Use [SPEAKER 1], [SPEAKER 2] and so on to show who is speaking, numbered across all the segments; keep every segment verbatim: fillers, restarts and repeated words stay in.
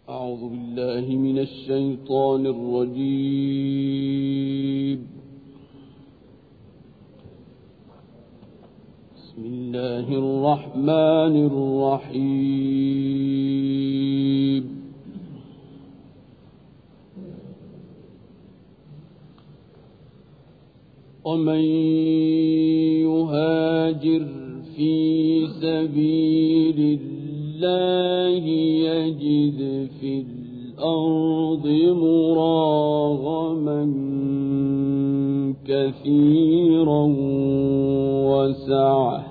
[SPEAKER 1] أعوذ بالله من الشيطان الرجيم. بسم الله الرحمن الرحيم. ومن يهاجر في سبيل الله يجد في الأرض مراغما كثيرا وسعة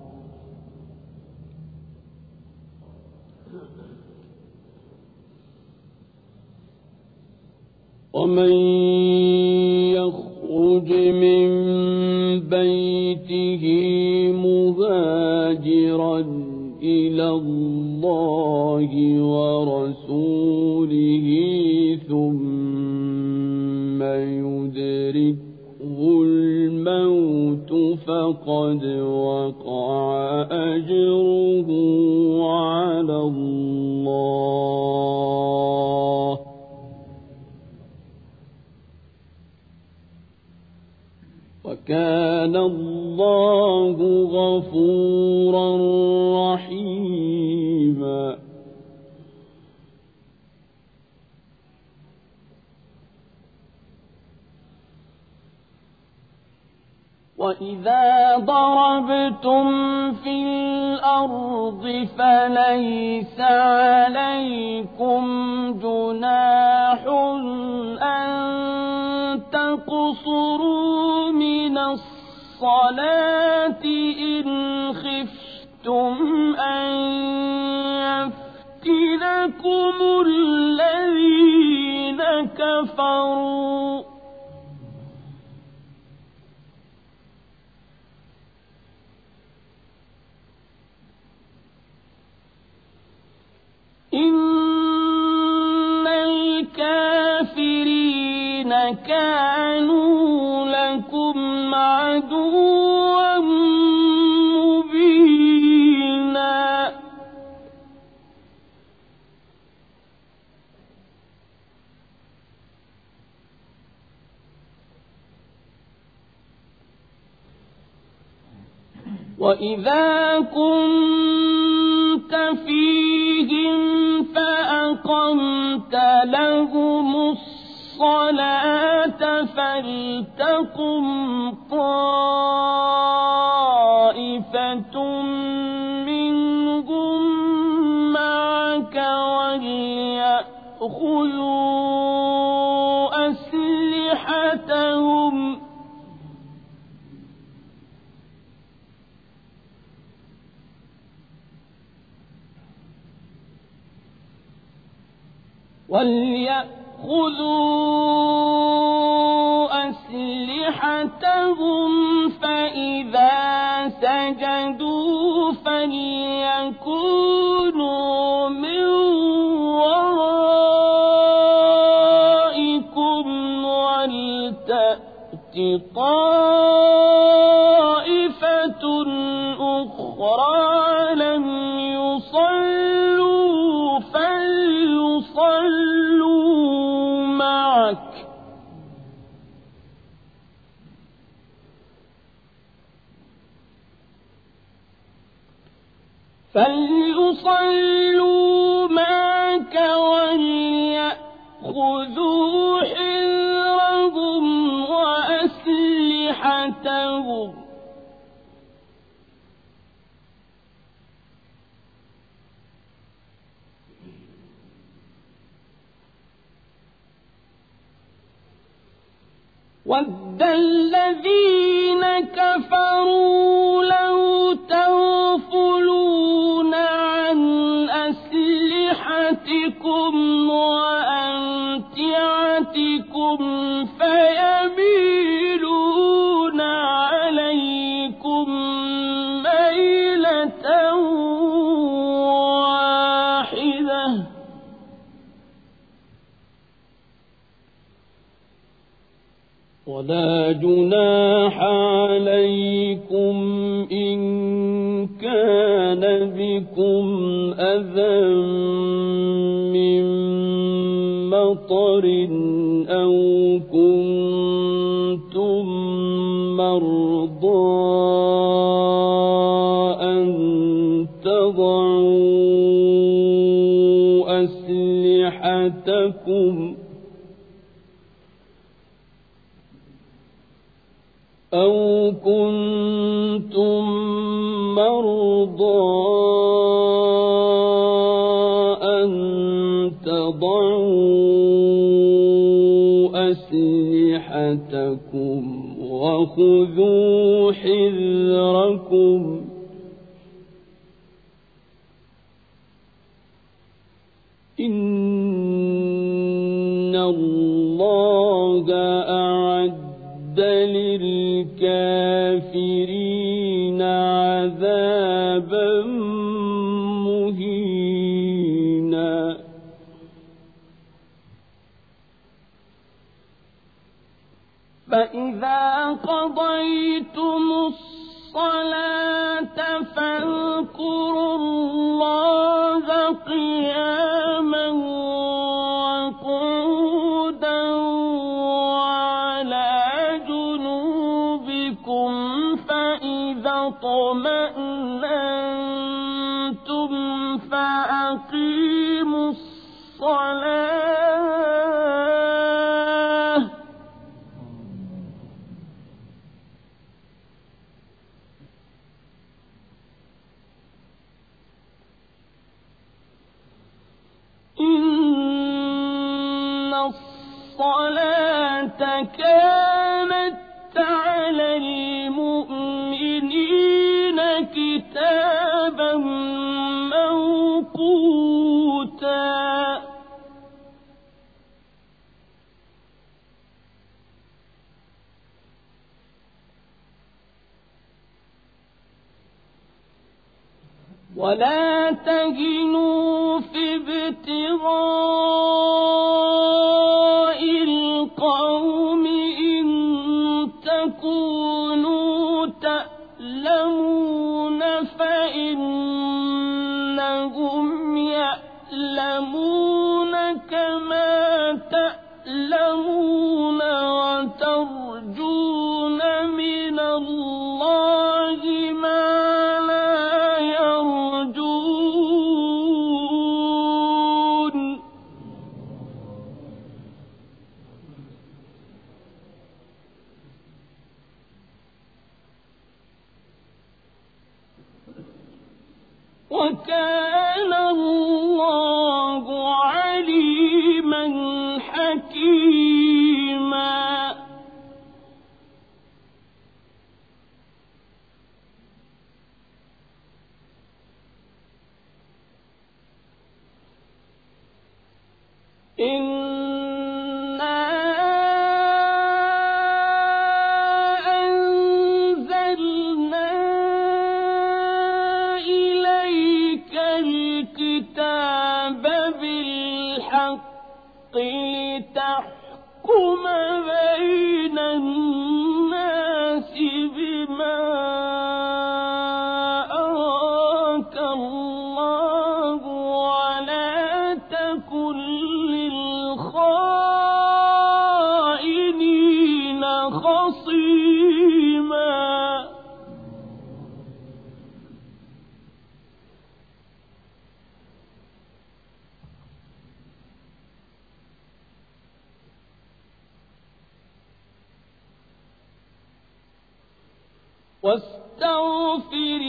[SPEAKER 1] ومن يخرج من بيته مهاجرا إلى الله ورسوله ثم يدركه الموت فقد وقع أجره على الله، وكان الله غفورا رحيما. وإذا ضربتم في الأرض فليس عليكم جناح أن تقصروا من الصلاة إن خفتم أن يفتنكم الذين كفروا إن الكافرين كانوا لكم عدوا مبينا. وإذا كنت فيهم فأقمت لهم الصلاة فلتقم طائفة منهم معك وليأخذوا أسلحتهم وليأخذوا أسلحتهم فإذا سجدوا فليكونوا من ورائكم ولتأت طائفة أخرى لم يصلوا فليصلوا معك فليصلوا معك وليأخذوا حذرهم وأسلحتهم وَدَّ الَّذِينَ كَفَرُوا لَوْ تَغْفُلُونَ عَنْ أَسْلِحَتِكُمْ وَأَمْتِعَتِكُمْ فَيَمِيلُونَ عَلَيْكُمْ مَيْلَةً واحدة ولا جناح عليكم إن كان كان بكم أذى من مطر أو كنتم مرضى أن تضعوا أسلحتكم أو كنتم مرضى أن تضعوا أسلحتكم وخذوا حذركم إن الله أعد للكافرين عذابا مهينا فإذا قضيتم الصلاة فاذكروا الله قياما وقعودا وعلى جنوبكم فإذا اطمأننتم فأقيموا الصلاة إن الصلاة كانت على المؤمنين كتابا موقوتا ولا تهنوا في ابتغاء القوم إن تكونوا تألمون فإنهم يألمون كما تألمون وترجون من الله ما وكان الله عليما حكيما إنا أنزلنا إليك الكتاب بالحق لتحكم بين الناس بما أراك الله ولا تكن للخائنين خصيما واستغفر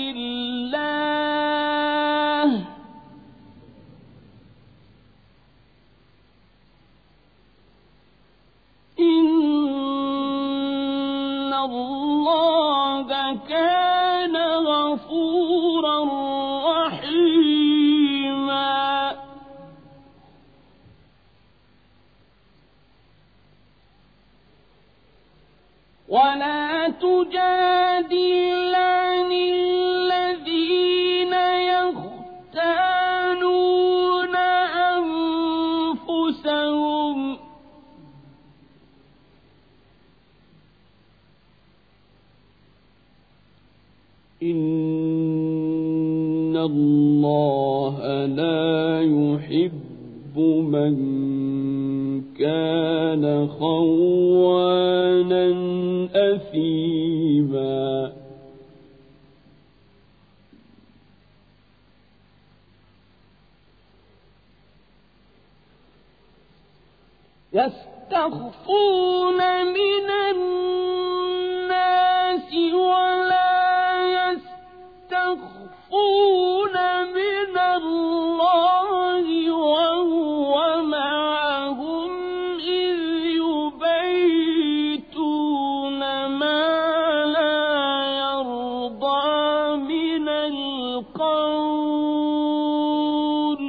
[SPEAKER 1] الله إن الله كان غفورا رحيما ولا تجادل عن الذين يختانون أنفسهم إن الله لا يحب من كان خوانا أثيما يستخفون من الناس ولا يستخفون من الله وهو معهم إذ يبيتون ما لا يرضى من القول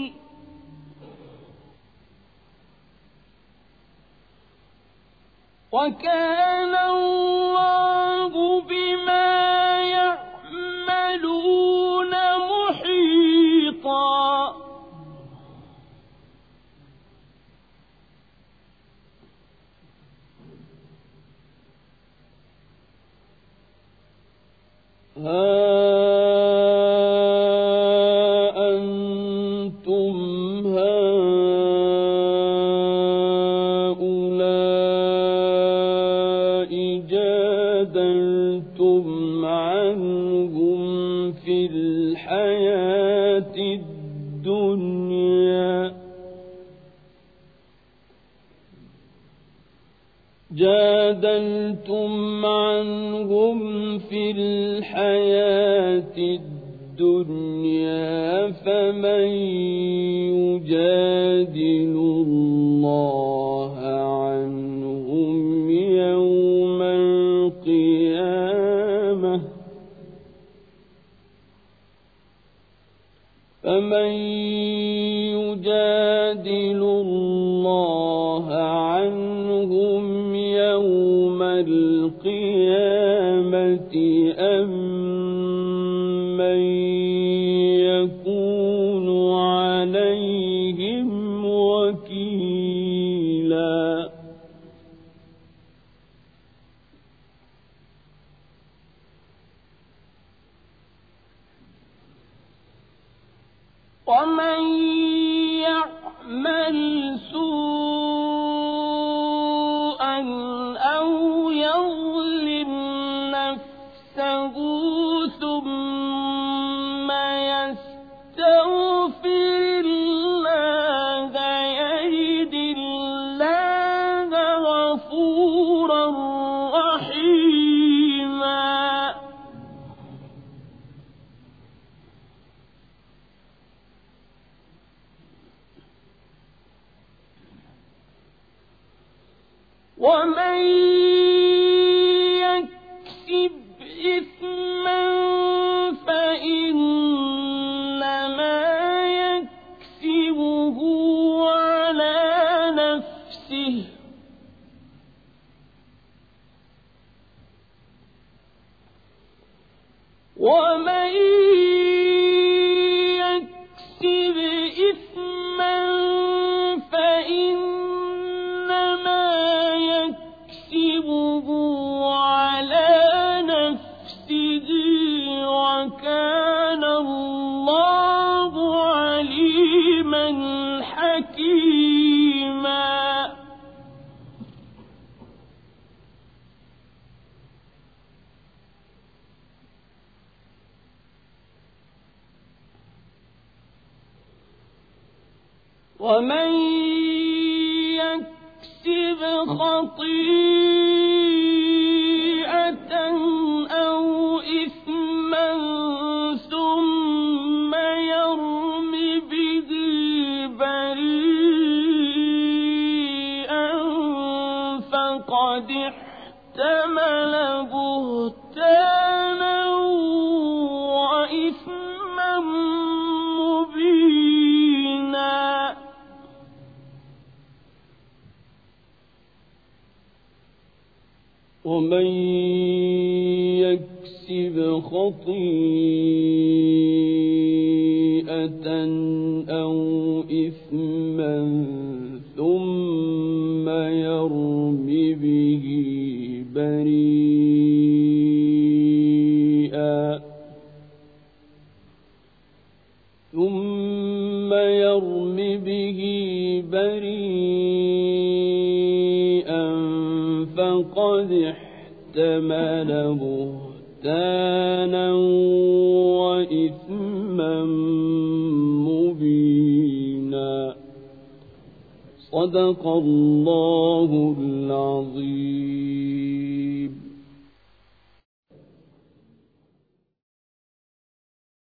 [SPEAKER 1] وكان الله بما يعملون محيطا ها أنتم هؤلاء جادلتم عنهم في الحياة الدنيا جادلتم عنهم في الحياة الدنيا فمن يجادل الله عنهم يوم القيامة فمن يجادل الله عنهم يوم القيامة أم من يكون عليهم وكيلا ومن يعمل سوءا أو يظلم نفسه ثم يستغفر الله يجد الله غفورا رحيما ومن يكسب إثما فإنما يكسبه على نفسه ومن يكسب إثما فإنما يكسبه على نفسه وكان الله عليما حكيما ومن يكسب خطيئة أو إثما ثم يرم به بريئا فقد احتمل بهتانا وإثما مبينا ومن يكسب خطيئة أو إثما ثم يرم به بريئا ثم يرم به بريئا فقد احتمل بهتانا وإثما مبينا. صدق الله العظيم.